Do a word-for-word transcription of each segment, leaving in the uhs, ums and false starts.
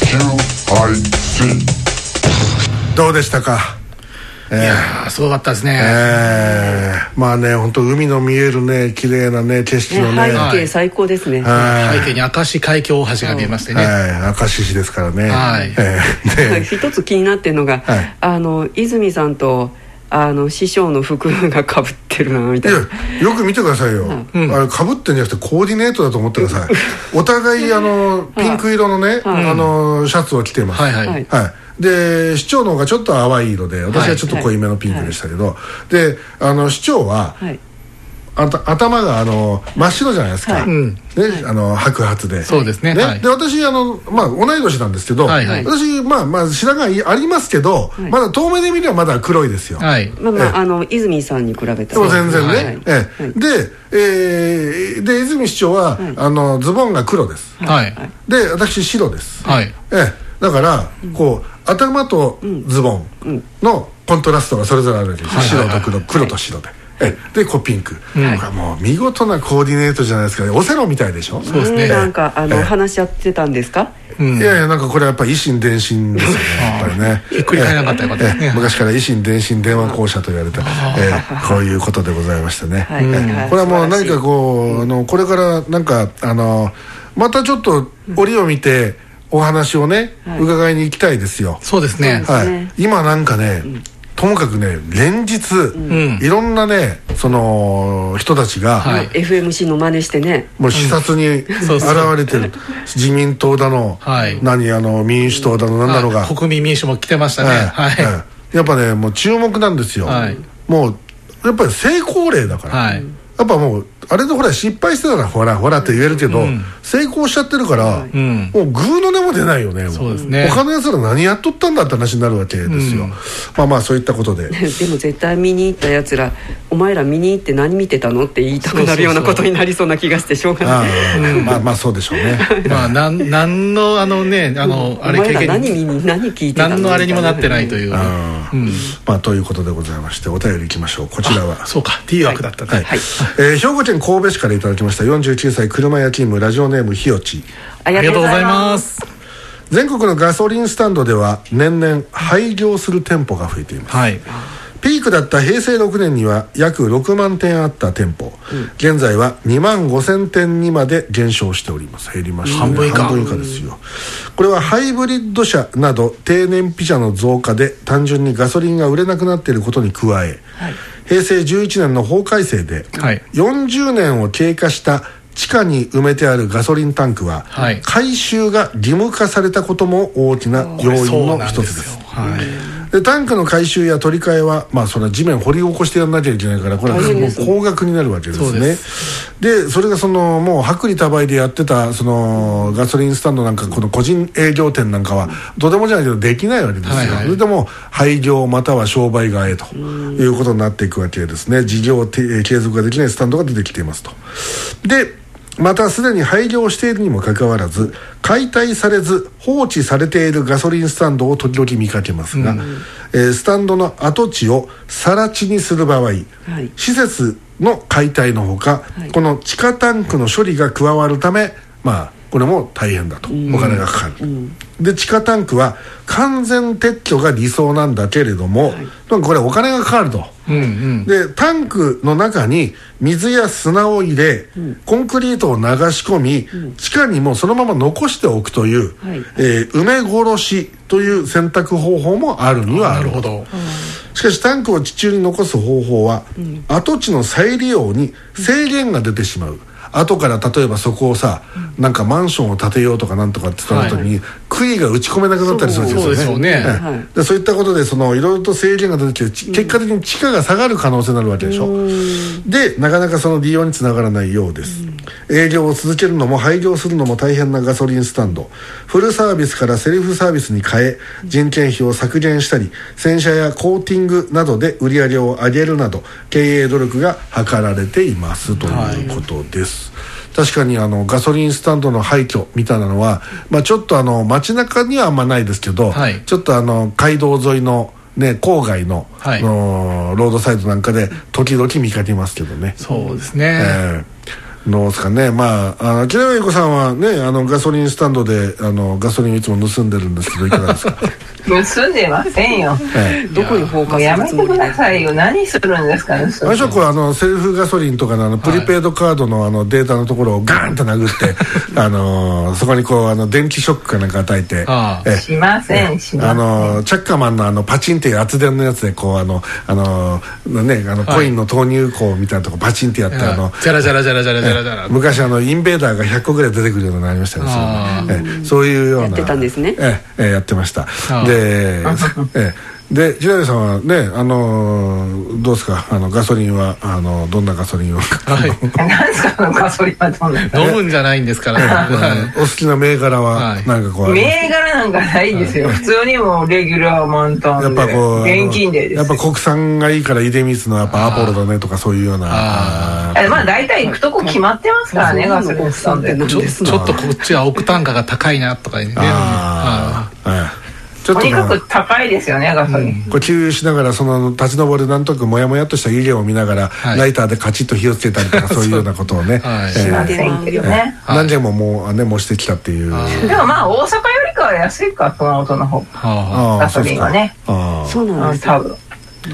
キューアイシー どうでしたか？ えー、いやーすごかったですね。 えー、まあね本当海の見えるね綺麗なね景色のね、 背景最高ですね。 背景に明石海峡大橋が見えましてね、 はい、明石市ですからね。 はい、 えー、一つ気になってるのが、はい、あの泉さんとあの師匠の服がかぶってるなみたいな。いやよく見てくださいよ、うん、あれかぶってんじゃなくてコーディネートだと思ってください。お互いあのピンク色のね、はい、あのシャツを着てます。はいはい、はいで市長の方がちょっと淡い色で私はちょっと濃いめのピンクでしたけど、はいはい、であの市長は、はい、あた頭があの真っ白じゃないですか、はいねはい、あの白髪でそうですね、 ね、 はい、 で私あの、まあ、同い年なんですけど、はいはい、私、まあまあ、白髪ありますけど、はい、まだ遠目で見ればまだ黒いですよ、はいまあまあ、あの泉さんに比べたらそう全然ね、はいはいえはい、で、えー、で泉市長は、はい、あのズボンが黒です、はい、で私白です、はいええ、だから、うん、こう頭とズボンのコントラストがそれぞれあるわけです、うん、白と黒、黒と白で、はい、でこうピンク、うん、もう見事なコーディネートじゃないですかね。オセロみたいでしょ。 そうですね、 なんかあの話し合ってたんですか？ うん、いやいやなんかこれやっぱり維新伝心ですよねやっぱりねひっくり返らなかったよかったですね。 昔から維新伝心電話公社と言われた、えー、こういうことでございましてね、はいはいはい、これはもう何かこうあのこれからなんかあのまたちょっと折を見てお話をね、はい、伺いに行きたいですよ。 そうですね、 はい、今なんかね、うん、ともかくね連日、うん、いろんなねその人たちが、 はい、エフエムシー の真似してねもう視察に現れてる、うん、自民党だの、はい、何あの民主党だの何だろうが、 国民民主も来てましたね、はいはいはい、やっぱねもう注目なんですよ、はい、もうやっぱり成功例だから、はい、やっぱもうあれでほら失敗してたらほらほらって言えるけど、うん、成功しちゃってるから、うん、もうグーの音も出ないよね。 そうですね。 他のやつら何やっとったんだって話になるわけですよ、うん、まあまあそういったことででも絶対見に行ったやつらお前ら見に行って何見てたのって言いたくなるようなことになりそうな気がしてしょうがない。 あまあまあそうでしょうねまあなんなんのあのねあの、うん、あれ経験何見に何聞いてたの何のあれにもなってないという、 あ、うん、まあということでございましてお便りいきましょう。こちらはそうか T 枠だったね、はいはいえー、兵庫県神戸市からいただきましたよんじゅうきゅうさい車屋勤務ラジオネームひよち。 ありがとうございます。 全国のガソリンスタンドでは年々廃業する店舗が増えています、はい、ピークだったへいせいろくねんには約ろくまんてんあった店舗、うん、現在はにまんごせんてんにまで減少しております。減りましたね。半分以下半分以下ですよ。これはハイブリッド車など低燃費車の増加で単純にガソリンが売れなくなっていることに加え、はい、へいせいじゅういちねんの法改正で、はい、よんじゅうねんを経過した地下に埋めてあるガソリンタンクは、はい、回収が義務化されたことも大きな要因の一つです。でタンクの回収や取り替えは、まあ、それは地面掘り起こしてやらなきゃいけないからこれはもう高額になるわけですね。でそれがそのもう薄利多売でやってたそのガソリンスタンドなんかこの個人営業店なんかはとてもじゃないけどできないわけですよ、はいはい、それでも廃業または商売替えということになっていくわけですね。事業継続ができないスタンドが出てきていますと。でまたすでに廃業しているにもかかわらず解体されず放置されているガソリンスタンドを時々見かけますが、うんえー、スタンドの跡地を更地にする場合、はい、施設の解体のほか、はい、この地下タンクの処理が加わるためまあこれも大変だと、うん、お金がかかる、うん、で地下タンクは完全撤去が理想なんだけれども、はい、これお金がかかると、うんうん、でタンクの中に水や砂を入れ、うん、コンクリートを流し込み、うん、地下にもそのまま残しておくという、はいえー、埋め殺しという選択方法もあるにはある。なるほど。しかしタンクを地中に残す方法は、うん、跡地の再利用に制限が出てしまう、うん後から例えばそこをさ、うん、なんかマンションを建てようとかなんとかって言った時に、はい、杭が打ち込めなくなったりするんですよね。そうですよね、はい、でそういったことでそのいろいろと制限が出てきて、うん、結果的に地価が下がる可能性になるわけでしょ。でなかなかその利用につながらないようです、うん、営業を続けるのも廃業するのも大変なガソリンスタンド。フルサービスからセルフサービスに変え人件費を削減したり洗車やコーティングなどで売り上げを上げるなど経営努力が図られていますということです、はい確かにあのガソリンスタンドの廃墟みたいなのは、まあ、ちょっとあの街中にはあんまないですけど、はい、ちょっとあの街道沿いの、ね、郊外 の,、はい、のロードサイドなんかで時々見かけますけどね。 そうですね、えーどうですかね。まああ木田恵子さんはね、あのガソリンスタンドであのガソリンいつも盗んでるんですけど、いかがですか？ 盗んでませんよ、 ええ、どこに放火すやるつもりで？ めてくださいよ。何するんですかね。 最初これあのセルフガソリンとかの、あのプリペイドカードの、あのデータのところをガーンと殴ってあのそこにこうあの電気ショックかなんか与えて、 ああしませんしません。 あのチャッカマンのあのパチンっていう圧電のやつでこうあのあのねあのコインの投入口みたいなとこパチンってやって、はい、あのジャラジャラジャラジャラジャラジャラ、 昔あのインベーダーがひゃっこぐらい出てくるようになりましたね。えそういうようなやってたんですね。 ええやってました。でええ、で平井さんはね、あのー、どうですか、あのガソリンはあのどんなガソリンを、 はい、何ですか、ガソリンはどんな飲むんじゃないんですから、 ね、お好きな銘柄はなんかこう、 銘柄なんかないですよ、はい、普通にもレギュラー満タンで、やっぱこう現金でですよ。 やっぱ国産がいいから出光のやっぱアポロだねとかそういうような、 ああまあ大体行くとこ決まってますからね、ガソリンスタンドで。 ちょ、ちょっとこっちは億単価が高いなとかね。ああ、はい、とにかく高いですよね、ガソリン。 これ給油しながらその立ち上るなんとなくモヤモヤっとした湯気を見ながら、はい、ライターでカチッと火をつけたりとかそういうようなことをね、 しませんけどね。 何件ももうねもしてきたっていう。 でもまあ大阪よりかは安いか、熊本の方ガソリンはね。 そうなんです、 多分。うん、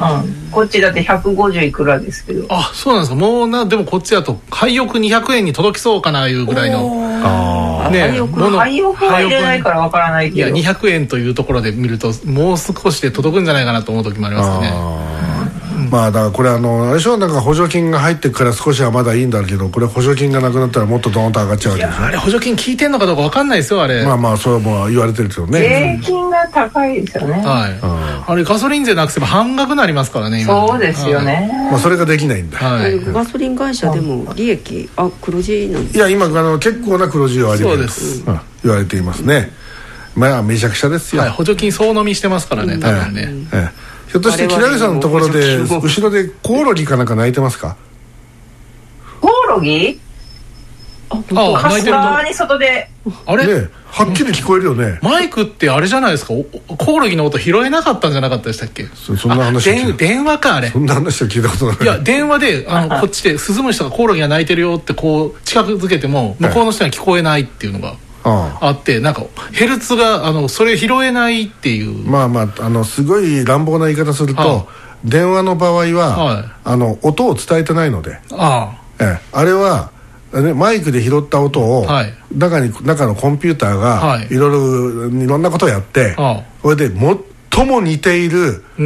こっちだってひゃくごじゅういくらですけど。 あ、そうなんですか。もうな、でもこっちだと廃屋にひゃくえんに届きそうかないうぐらいの。 あね、廃屋廃屋は入れないからわからないけど、いやにひゃくえんというところで見るともう少しで届くんじゃないかなと思う時もありますよね。 まあだからこれあのあれでしょ、なんか補助金が入ってくから少しはまだいいんだけど、これ補助金がなくなったらもっとドーンと上がっちゃうわけでしょ。 いやあれ補助金効いてんのかどうか分かんないですよあれ。 まあまあそれはもう言われてるけどね。 税金が高いですよね。 はい、うん、あれガソリン税なくせば半額になりますからね今。そうですよね、 はい、まあそれができないんだ、 はい、ガソリン会社でも利益あ黒字なんですか。 いや今あの結構な黒字をあります。 そうです、 うん、言われていますね。まあめちゃくちゃですよ、 はい、補助金総飲みしてますからね、多分ね、 ええええ、ひょっとして木田さんのところで後ろでコオロギかなんか鳴いてますか？ コオロギ？あ、かすかに外であれ、 ね、はっきり聞こえるよね。 マイクってあれじゃないですか、コオロギの音拾えなかったんじゃなかったでしたっけ？ そ, そんな話は電話かあれ。 そんな話は聞いたことない。 いや電話であのこっちでスズムシとかコオロギが鳴いてるよってこう近づけても向こうの人には聞こえないっていうのが、はい、あって、なんかヘルツがあのそれ拾えないっていう。 まあまああのすごい乱暴な言い方すると、はあ、電話の場合は、はい、あの音を伝えてないので、ああ、ええ、あれは、ね、マイクで拾った音を、はい、中に中のコンピューターが、はい、いろいろいろんなことをやって、はあ、それで最も似ている、うんうん、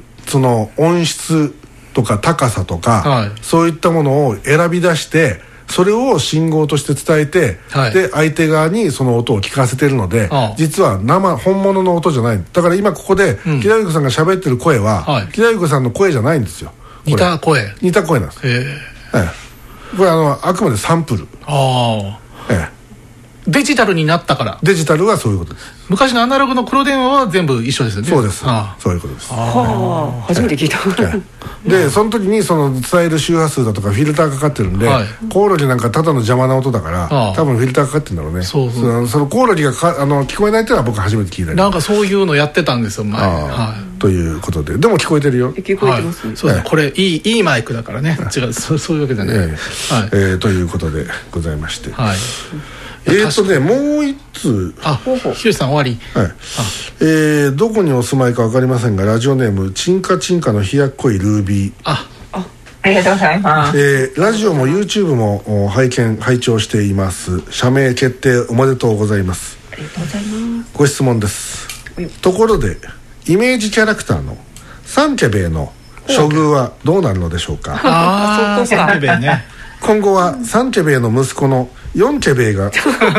その音質とか高さとか、はい、そういったものを選び出してそれを信号として伝えて、はい、で相手側にその音を聞かせてるので、ああ実は生本物の音じゃない。だから今ここで、うん、木田由子さんが喋ってる声は、はい、木田由子さんの声じゃないんですよ。 似た声似た声なんです。へえ、ええ、これあのあくまでサンプル。ああ、 ええ、デジタルになったから。 デジタルはそういうことです。 昔のアナログの黒電話は全部一緒ですよね。 そうです、ああそういうことです。 はあ、初めて聞いた。 でその時にその伝える周波数だとかフィルターかかってるんで、はい、コオロギなんかただの邪魔な音だから、ああ多分フィルターかかってるんだろうね。そうそう、そのコオロギがかあの聞こえないっていうのは僕初めて聞いた。 なんかそういうのやってたんですよ前。 はい、ということででも聞こえてるよ。 聞こえてます、ね、 はい、そうです、これいいいいマイクだからね。違うそ、そういうわけじゃない、えーはいえー、ということでございまして、はい、えーとねもう一通。 あ、ひろしさん終わり。 はい、えー、どこにお住まいか分かりませんがラジオネームチンカチンカの冷やっこいルービー。 ああ、ありがとうございます。 えー、ラジオも YouTube も拝見拝聴しています。社名決定おめでとうございます。 ありがとうございます。 ご質問です。ところでイメージキャラクターのサンケベイの処遇はどうなるのでしょうか。 ああ、サンケベイね。 今後はサンケベイの息子のヨンケベイが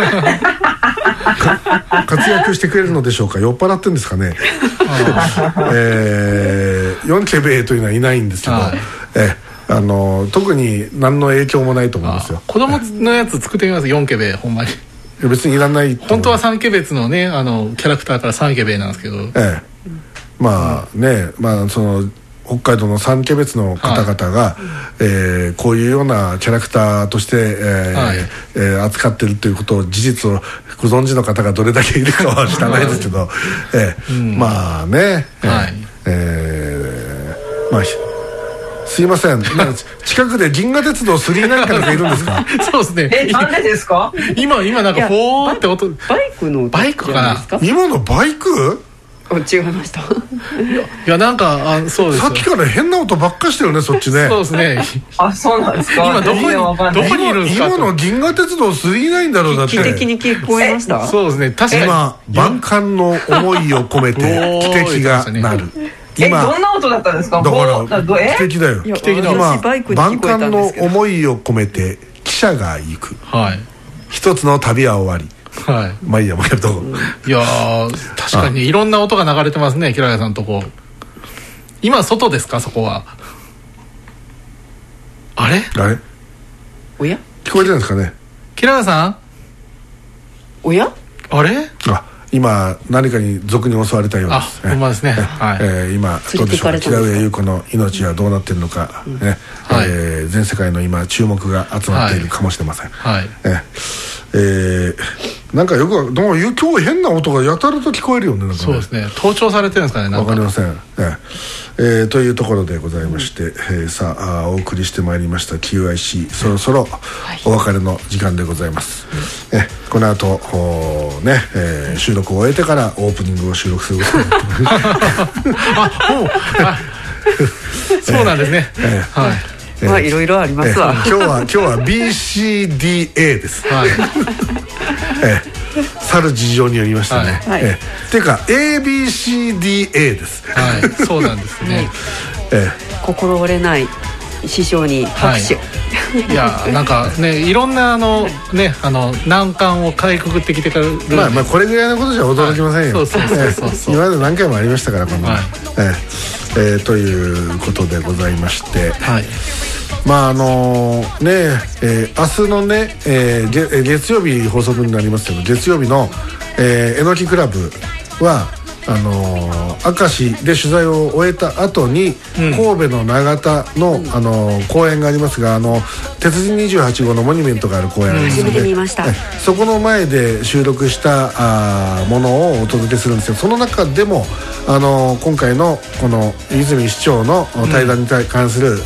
活躍してくれるのでしょうか。酔っ払ってるんですかね。えー、ヨンケベイというのはいないんですけど、えあの特に何の影響もないと思いますよ。 子供のやつ作ってみます。ヨンケベイほんまに。 別にいらない。 本当はサンケベツのねあのキャラクターからサンケベイなんですけど、ええ、 まあね、まあその北海道の三ケベツの方々が、はい、えー、こういうようなキャラクターとして、えーはいえー、扱ってるということを事実をご存知の方がどれだけいるかは知らないですけど、えーうん、まあね、はい、えー、まあすいません、なんか近くで銀河鉄道スリーナインかなんかいるんですか？ そうですね。 え、なんでですか？ 今今なんかフォーって音。 バイクの音バイクかな。 今のバイク？ 違いました。いやなんかあそうです。 さっきから変な音ばっかしてるねそっちね。 そうですね。 あ、そうなんですか。 今どこにどこにいるんですか？ 今の銀河鉄道スリーナインだろうだって。 奇跡に聞こえました。 そうですね。確かに今万感の思いを込めて汽笛が鳴る。 え、どんな音だったんですか？ だから汽笛だよ。 汽笛だ。 今万感の思いを込めて汽車が行く。 はい。 一つの旅は終わり。はい、まあいいやもうやると、うん、 いや確かにいろんな音が流れてますね。キラヤさんとこ今外ですか？そこはあれあれおや聞こえてるんですかね？ キラヤさんおやあれあ今何かに賊に襲われたようです。 あ、ほんまですね。はい、 えー、今どうでしょうか。平上優子の命はどうなってるのか、うんねはいえー、全世界の今注目が集まっているかもしれません。はいえーえー、なんかよくどうも今日変な音がやたらと聞こえるよね。なんかねそうですね。盗聴されてるんですかね。 わかりません。えーえー、というところでございまして、うんえー、さあお送りしてまいりました キューアイシー そろそろお別れの時間でございます。うん、えこの後ね、えー、収録を終えてからオープニングを収録することになってます。 そうなんですね。えー、はい。 まあいろいろありますわ。 今日は今日は ビーシーディーエー です。はい。ええ、去る事情によりましたね。はい。ええ、っていうか エービーシーディーエー です。 はい。そうなんですね。 ええ、心折れない師匠に拍手。はいいやなんかねいろんなあのねあの難関をかいくぐってきてからまあまあこれぐらいのことじゃ驚きませんよ。 はい、そうそうそうそう今まで何回もありましたからこの、はいえええー、ということでございまして、はい、まああのー、ねえー、明日のね、えー、月曜日放送分になりますけど月曜日の、えー、えのきクラブはあのー、明石で取材を終えた後に、うん、神戸の長田の、うんあのー、公園がありますがあの鉄人にじゅうはち号のモニュメントがある公園がありますので、 うん、見ました、 そこの前で収録したあものをお届けするんですけどその中でも、あのー、今回のこの泉市長の対談に関する、うん、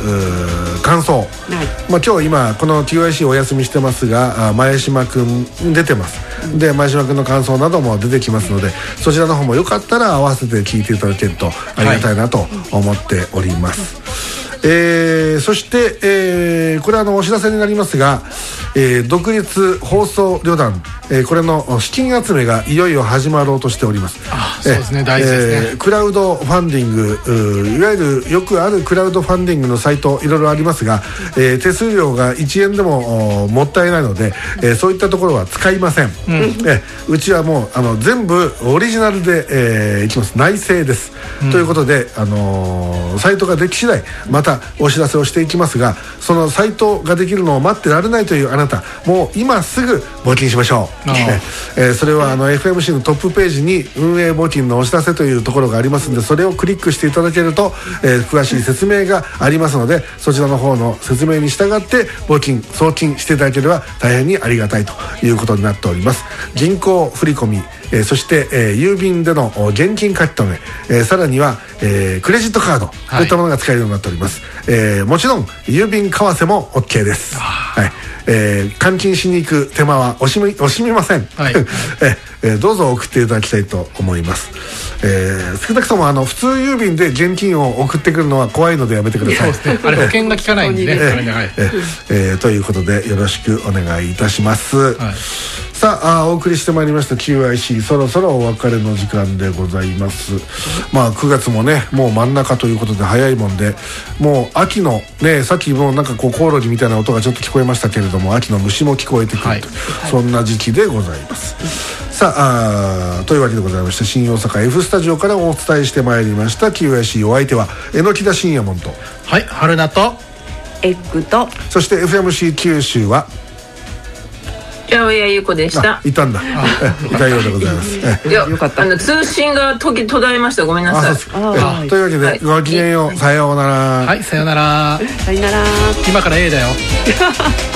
感想、はいまあ、今日今この キューアイシー お休みしてますが前島くん出てます、うん、で前島くんの感想なども出てきますのでそちらの方もよかったら合わせて聞いていただけるとありがたいなと思っております、はいえー、そして、えー、これはあのお知らせになりますが、えー、独立放送旅団、えー、これの資金集めがいよいよ始まろうとしております。 あそうですね、大事ですね、 えー、クラウドファンディングいわゆるよくあるクラウドファンディングのサイトいろいろありますが、えー、手数料がいちえんでももったいないので、えー、そういったところは使いません、うんえー、うちはもうあの全部オリジナルで、えー、いきます内製です、うん、ということで、あのー、サイトができ次第またお知らせをしていきますがそのサイトができるのを待ってられないというあなたもう今すぐ募金しましょう、えー、それはあの エフエムシー のトップページに運営募金のお知らせというところがありますのでそれをクリックしていただけると、えー、詳しい説明がありますのでそちらの方の説明に従って募金送金していただければ大変にありがたいということになっております。銀行振込えー、そして、えー、郵便での現金書き留め、えー、さらには、えー、クレジットカード、はい、こういったものが使えるようになっております、えー、もちろん郵便為替も OK です、はいえー、換金しに行く手間は惜しみ、惜しみません、はいえー、どうぞ送っていただきたいと思います、えー、少なくともあの普通郵便で現金を送ってくるのは怖いのでやめてください。 そうですね、あれ保険が効かないんでね、えーえーえー、ということでよろしくお願いいたします、はいさあ、あお送りしてまいりました キューアイシー そろそろお別れの時間でございます。まあくがつもねもう真ん中ということで早いもんでもう秋のねさっきもなんかこうコオロギみたいな音がちょっと聞こえましたけれども秋の虫も聞こえてくると、はい、そんな時期でございます、はい、さあ、あというわけでございまして新大阪 F スタジオからお伝えしてまいりました キューアイシー お相手は榎田信也門とはい春菜とエッグとそして エフエムシー 九州は八百屋優子でした。 いたんだ。いたようでございます。 いや、よかった。あの通信が時途絶えました。ごめんなさい。 というわけで、ごきげんよう。さようなら。 はい、さようなら。 さようなら。 今から A だよ。